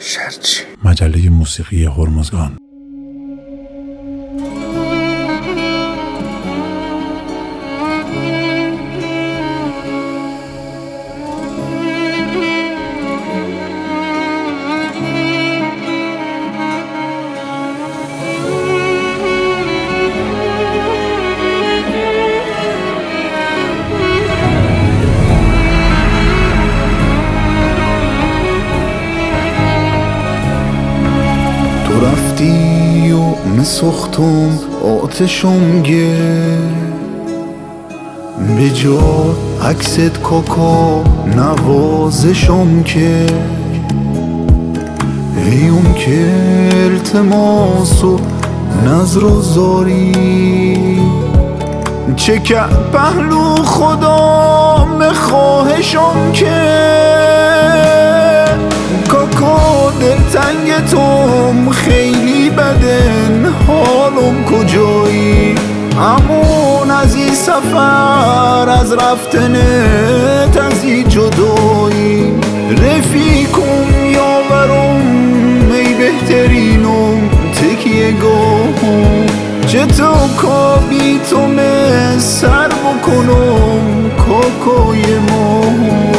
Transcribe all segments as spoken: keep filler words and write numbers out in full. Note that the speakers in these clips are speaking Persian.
شرچی مجله موسیقی هرمزگان. تو رفتی و مسختم آتشم گرفت، به جا عکست کاکا نوازشم کرد. هیم که التماس و نظر و زاری، چه که پهلو خدا مخواهشم کرد. کاکا دلتنگ توم خیلی بدن حالم کجایی، امون از این سفر از رفتنت از این جدایی. رفیقم یاورم ای بهترینم تکیه گاهم، چه تو کابی تو me سر بکنم کاکای ماهم.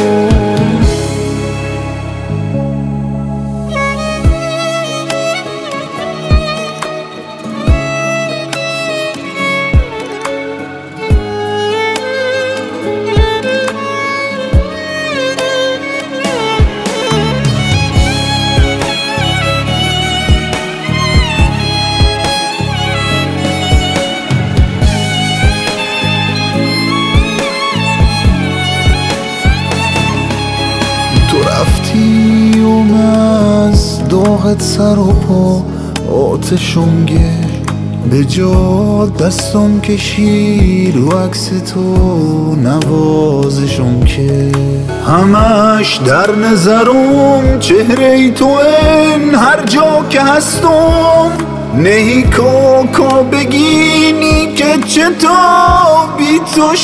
تو رفتی و من از داغت سر و پا آتشم گرفت، به جا دستم کشید و عکس تو نوازشم کرد. همش در نظرم چهره تو این هر جا که هستم، نهی کاکا بگینی که چطور بی تو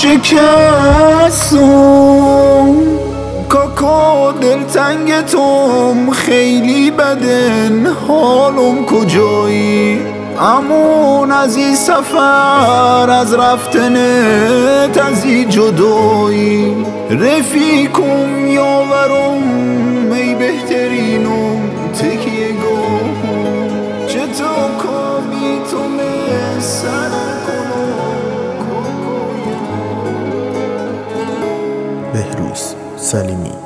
شکستم. کاکا دلتنگ توم خیلی بدن حالم کجایی، امون از این سفر از رفتنت از این جدایی. رفیقم یاورم ای بهترینم تکیه گاهم، چه تو کابی تو me سر کنم کاکای بهروز سلیمی.